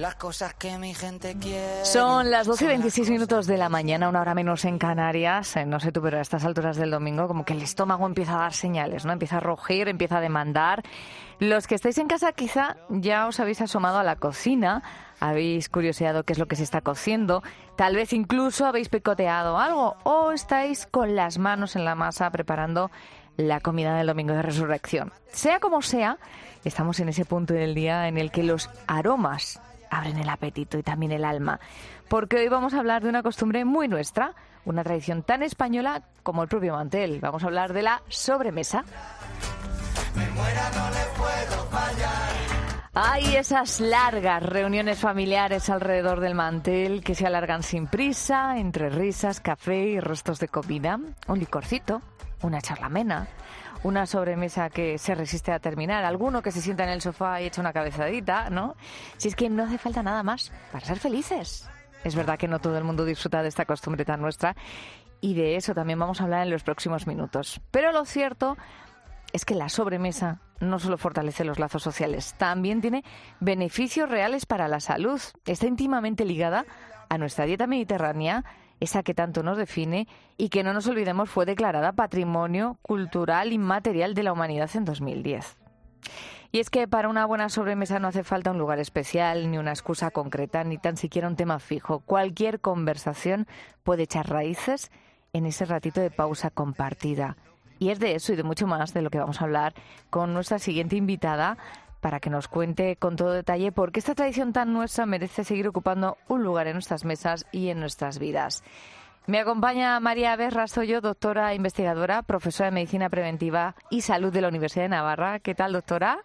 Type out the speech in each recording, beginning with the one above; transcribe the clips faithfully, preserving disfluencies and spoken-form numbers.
las cosas que mi gente quiere. Son las doce y veintiséis minutos de la mañana, una hora menos en Canarias. Eh, no sé tú, pero a estas alturas del domingo como que el estómago empieza a dar señales, ¿no? Empieza a rugir, empieza a demandar. Los que estáis en casa quizá ya os habéis asomado a la cocina, habéis curioseado qué es lo que se está cociendo, tal vez incluso habéis picoteado algo o estáis con las manos en la masa preparando la comida del domingo de resurrección. Sea como sea, estamos en ese punto del día en el que los aromas abren el apetito y también el alma, porque hoy vamos a hablar de una costumbre muy nuestra, una tradición tan española como el propio mantel. Vamos a hablar de la sobremesa. Me muera, no le puedo fallar. Hay esas largas reuniones familiares alrededor del mantel que se alargan sin prisa, entre risas, café y restos de comida, un licorcito, una charla amena, una sobremesa que se resiste a terminar, alguno que se sienta en el sofá y echa una cabezadita, ¿no? Si es que no hace falta nada más para ser felices. Es verdad que no todo el mundo disfruta de esta costumbre tan nuestra y de eso también vamos a hablar en los próximos minutos. Pero lo cierto es que la sobremesa no solo fortalece los lazos sociales, también tiene beneficios reales para la salud. Está íntimamente ligada a nuestra dieta mediterránea, esa que tanto nos define y que, no nos olvidemos, fue declarada Patrimonio Cultural Inmaterial de la Humanidad en dos mil diez. Y es que para una buena sobremesa no hace falta un lugar especial, ni una excusa concreta, ni tan siquiera un tema fijo. Cualquier conversación puede echar raíces en ese ratito de pausa compartida. Y es de eso y de mucho más de lo que vamos a hablar con nuestra siguiente invitada, para que nos cuente con todo detalle por qué esta tradición tan nuestra merece seguir ocupando un lugar en nuestras mesas y en nuestras vidas. Me acompaña María Abes Rastoyo, doctora investigadora, profesora de Medicina Preventiva y Salud de la Universidad de Navarra. ¿Qué tal, doctora?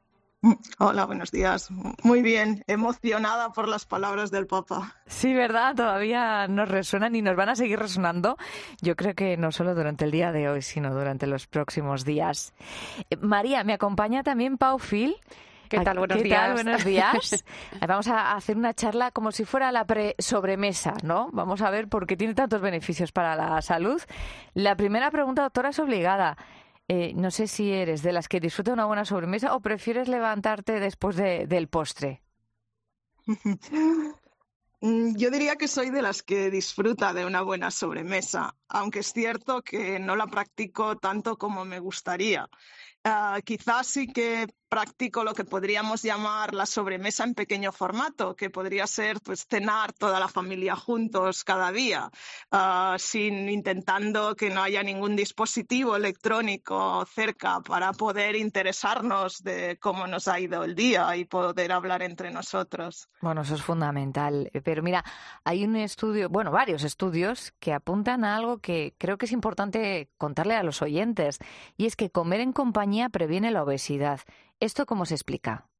Hola, buenos días. Muy bien, emocionada por las palabras del Papa. Sí, ¿verdad? Todavía nos resuenan y nos van a seguir resonando. Yo creo que no solo durante el día de hoy, sino durante los próximos días. Eh, María, me acompaña también Pau Fil. ¿Qué tal? Buenos ¿Qué días. tal? Buenos días. Vamos a hacer una charla como si fuera la pre-sobremesa, ¿no? Vamos a ver por qué tiene tantos beneficios para la salud. La primera pregunta, doctora, es obligada. Eh, no sé si eres de las que disfruta una buena sobremesa o prefieres levantarte después de, del postre. Yo diría que soy de las que disfruta de una buena sobremesa, aunque es cierto que no la practico tanto como me gustaría. Uh, quizás sí que practico lo que podríamos llamar la sobremesa en pequeño formato, que podría ser pues cenar toda la familia juntos cada día, uh, sin intentando que no haya ningún dispositivo electrónico cerca para poder interesarnos de cómo nos ha ido el día y poder hablar entre nosotros. Bueno, eso es fundamental. Pero mira, hay un estudio, bueno, varios estudios que apuntan a algo que creo que es importante contarle a los oyentes, y es que comer en compañía previene la obesidad. ¿Esto cómo se explica?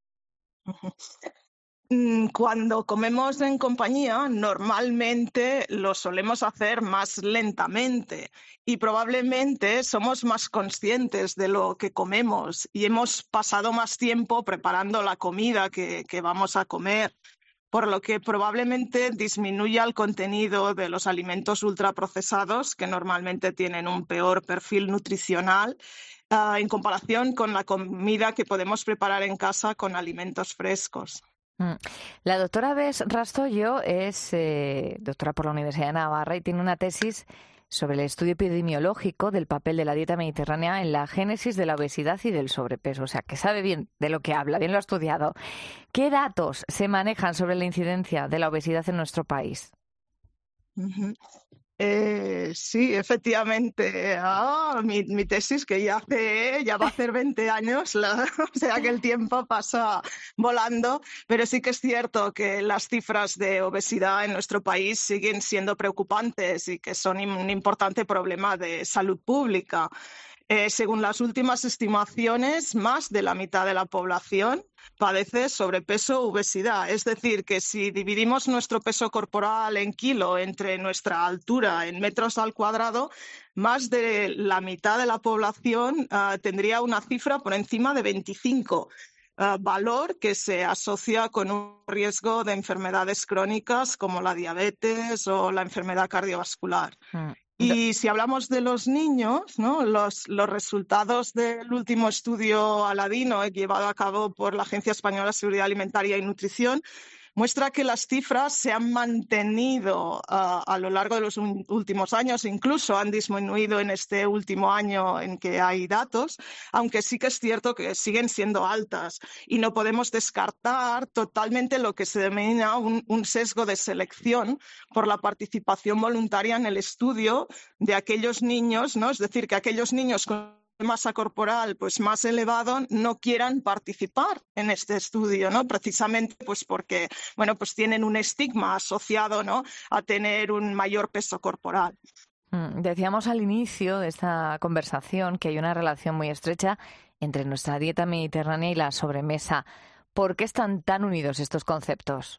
Cuando comemos en compañía, normalmente lo solemos hacer más lentamente y probablemente somos más conscientes de lo que comemos y hemos pasado más tiempo preparando la comida que, que vamos a comer, por lo que probablemente disminuya el contenido de los alimentos ultraprocesados, que normalmente tienen un peor perfil nutricional, Uh, en comparación con la comida que podemos preparar en casa con alimentos frescos. La doctora Abes Rastoyo es eh, doctora por la Universidad de Navarra y tiene una tesis sobre el estudio epidemiológico del papel de la dieta mediterránea en la génesis de la obesidad y del sobrepeso. O sea, que sabe bien de lo que habla, bien lo ha estudiado. ¿Qué datos se manejan sobre la incidencia de la obesidad en nuestro país? Uh-huh. Eh, sí, efectivamente. Ah, mi, mi tesis, que ya hace, ya va a hacer veinte años, la, o sea que el tiempo pasa volando, pero sí que es cierto que las cifras de obesidad en nuestro país siguen siendo preocupantes y que son un importante problema de salud pública. Eh, según las últimas estimaciones, más de la mitad de la población padece sobrepeso u obesidad. Es decir, que si dividimos nuestro peso corporal en kilo entre nuestra altura en metros al cuadrado, más de la mitad de la población uh, tendría una cifra por encima de veinticinco. Uh, valor que se asocia con un riesgo de enfermedades crónicas como la diabetes o la enfermedad cardiovascular. Mm. Y si hablamos de los niños, ¿no? Los, los resultados del último estudio Aladino, eh, llevado a cabo por la Agencia Española de Seguridad Alimentaria y Nutrición, muestra que las cifras se han mantenido uh, a lo largo de los un, últimos años, incluso han disminuido en este último año en que hay datos, aunque sí que es cierto que siguen siendo altas y no podemos descartar totalmente lo que se denomina un, un sesgo de selección por la participación voluntaria en el estudio de aquellos niños, ¿no? Es decir, que aquellos niños con masa corporal pues más elevado no quieran participar en este estudio, ¿no? Precisamente pues porque bueno, pues tienen un estigma asociado, ¿no? a tener un mayor peso corporal. Decíamos al inicio de esta conversación que hay una relación muy estrecha entre nuestra dieta mediterránea y la sobremesa. ¿Por qué están tan unidos estos conceptos?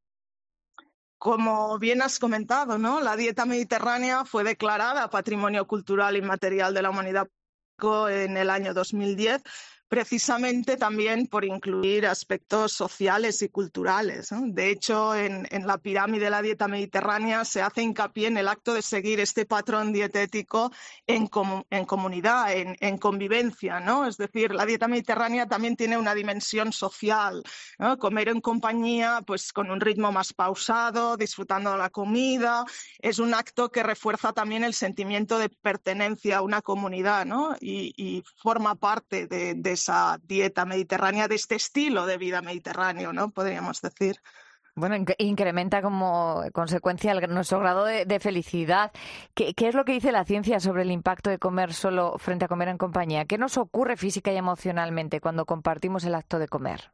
Como bien has comentado, ¿no? La dieta mediterránea fue declarada Patrimonio Cultural Inmaterial de la Humanidad en el año dos mil diez, precisamente también por incluir aspectos sociales y culturales, ¿no? De hecho, en, en la pirámide de la dieta mediterránea se hace hincapié en el acto de seguir este patrón dietético en, com en comunidad, en, en convivencia, ¿no? Es decir, la dieta mediterránea también tiene una dimensión social, ¿no? Comer en compañía, pues con un ritmo más pausado, disfrutando de la comida, es un acto que refuerza también el sentimiento de pertenencia a una comunidad, ¿no? Y, y forma parte de, de esa dieta mediterránea, de este estilo de vida mediterráneo, ¿no? Podríamos decir. Bueno, inc incrementa como consecuencia el, nuestro grado de, de felicidad. ¿Qué, ¿Qué es lo que dice la ciencia sobre el impacto de comer solo frente a comer en compañía? ¿Qué nos ocurre física y emocionalmente cuando compartimos el acto de comer?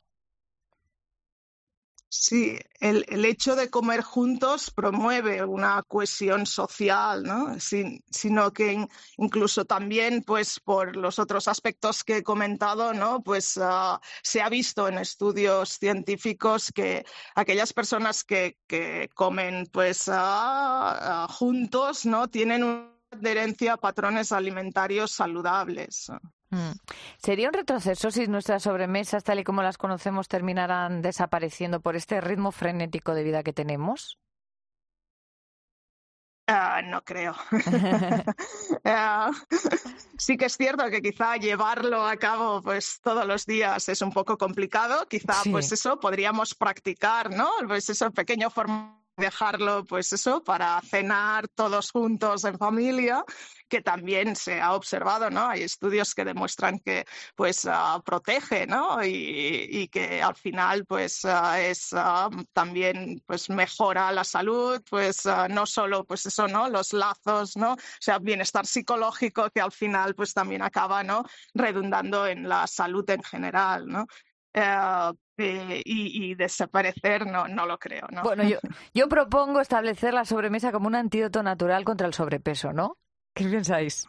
Sí, el, el hecho de comer juntos promueve una cohesión social, ¿no? Sin, sino que in, incluso también, pues, por los otros aspectos que he comentado, ¿no? Pues uh, se ha visto en estudios científicos que aquellas personas que, que comen, pues, uh, uh, juntos, ¿no? Tienen una adherencia a patrones alimentarios saludables. Mm. ¿Sería un retroceso si nuestras sobremesas, tal y como las conocemos, terminaran desapareciendo por este ritmo frenético de vida que tenemos? Uh, no creo. uh, sí que es cierto que quizá llevarlo a cabo pues todos los días es un poco complicado. Quizá sí. pues eso podríamos practicar, ¿no? Pues eso, pequeño formato. Dejarlo, pues eso, para cenar todos juntos en familia, que también se ha observado, ¿no? Hay estudios que demuestran que, pues, uh, protege, ¿no? Y, y que al final, pues, uh, es uh, también, pues, mejora la salud, pues, uh, no solo, pues, eso, ¿no? Los lazos, ¿no? O sea, bienestar psicológico que al final, pues, también acaba, ¿no? Redundando en la salud en general, ¿no? Uh, eh, y, y desaparecer no, no lo creo, ¿no? Bueno, yo, yo propongo establecer la sobremesa como un antídoto natural contra el sobrepeso, ¿no? ¿Qué pensáis?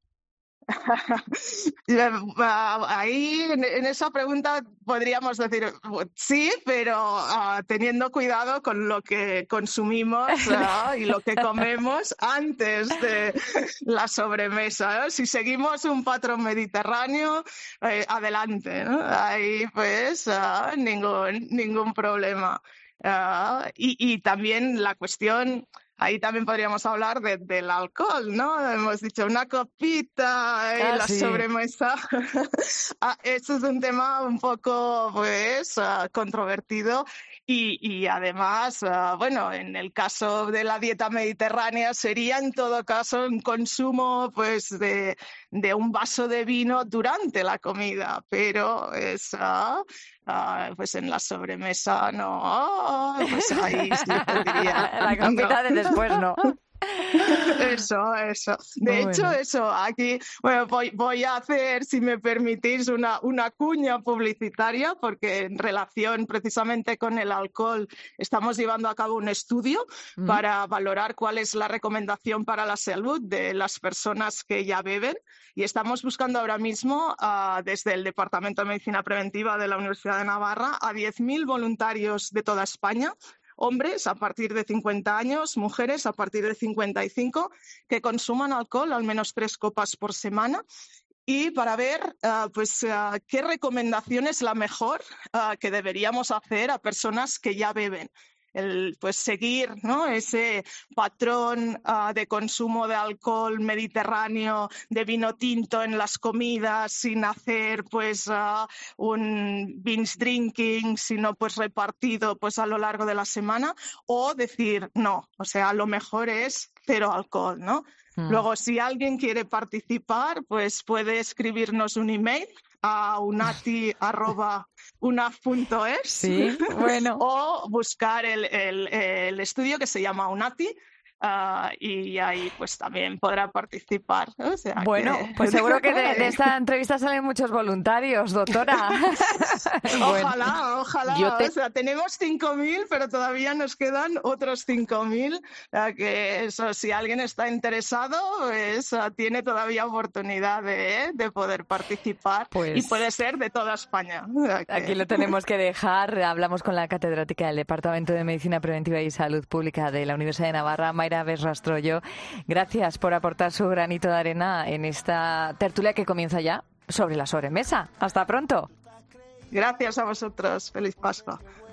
Ahí en, en esa pregunta podríamos decir sí, pero uh, teniendo cuidado con lo que consumimos uh, y lo que comemos antes de la sobremesa, ¿no? Si seguimos un patrón mediterráneo, eh, adelante, ¿no? Ahí pues uh, ningún, ningún problema. Uh, y, y también la cuestión... Ahí también podríamos hablar de, del alcohol, ¿no? Hemos dicho una copita y ah, la sí. sobremesa. ah, eso es un tema un poco, pues, uh, controvertido y, y además, uh, bueno, en el caso de la dieta mediterránea sería en todo caso un consumo, pues, de, de un vaso de vino durante la comida, pero es... Uh, Uh, pues en la sobremesa no, pues ahí sí podría. La copita de después no. Eso, eso. De Muy hecho, bueno. eso, aquí bueno, voy, voy a hacer, si me permitís, una, una cuña publicitaria, porque en relación precisamente con el alcohol estamos llevando a cabo un estudio mm. para valorar cuál es la recomendación para la salud de las personas que ya beben. Y estamos buscando ahora mismo, uh, desde el Departamento de Medicina Preventiva de la Universidad de Navarra, a diez mil voluntarios de toda España, hombres a partir de cincuenta años, mujeres a partir de cincuenta y cinco, que consuman alcohol al menos tres copas por semana, y para ver uh, pues, uh, qué recomendación es la mejor uh, que deberíamos hacer a personas que ya beben. el pues seguir, ¿no?, ese patrón uh, de consumo de alcohol mediterráneo, de vino tinto en las comidas, sin hacer pues uh, un binge drinking, sino pues repartido pues a lo largo de la semana, o decir no, o sea, lo mejor es cero alcohol, ¿no? Mm. Luego, si alguien quiere participar, pues puede escribirnos un email a unati arroba unaf punto es sí, bueno. o buscar el, el, el estudio que se llama Unati. Uh, y ahí pues también podrá participar. O sea, bueno, que... pues seguro que de, de esta entrevista salen muchos voluntarios, doctora. Ojalá, bueno, ojalá. te... O sea, tenemos cinco mil, pero todavía nos quedan otros cinco mil. O sea, que eso, si alguien está interesado, pues, uh, tiene todavía oportunidad de, de poder participar. Pues... y puede ser de toda España. O sea, que... Aquí lo tenemos que dejar. Hablamos con la catedrática del Departamento de Medicina Preventiva y Salud Pública de la Universidad de Navarra, Mayra Bes-Rastrollo. Gracias por aportar su granito de arena en esta tertulia que comienza ya sobre la sobremesa. Hasta pronto. Gracias a vosotros. Feliz Pascua.